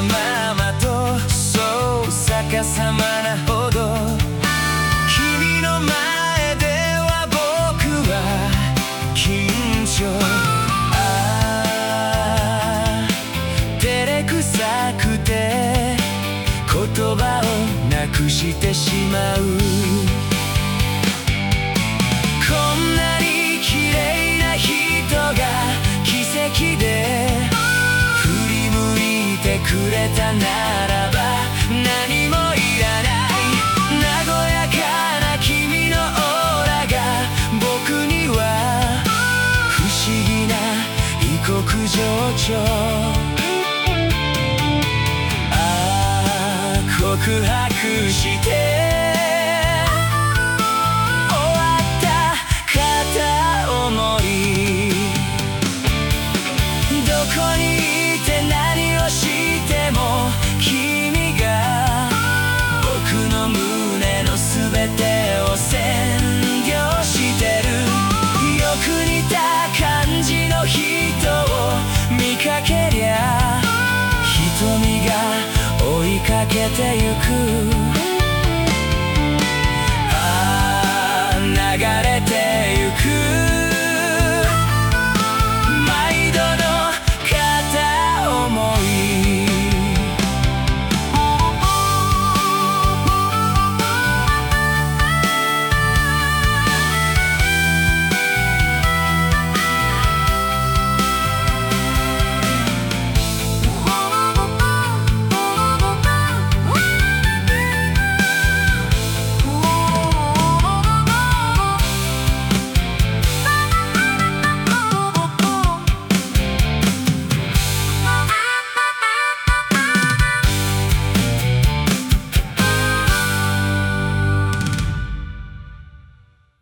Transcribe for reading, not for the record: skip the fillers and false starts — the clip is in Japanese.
ままとそう逆さまなほど君の前では僕は緊張照れくさくて言葉をなくしてしまうこんなに綺麗な人が奇跡で振り向いてくれたならば何もいらない和やかな君のオーラが僕には不思議な異国情緒告白して終わった片思いどこにいて何をしても君が僕の胸の全てを占領してるよく似た感じの人を見かけりゃ瞳が追いかけてゆく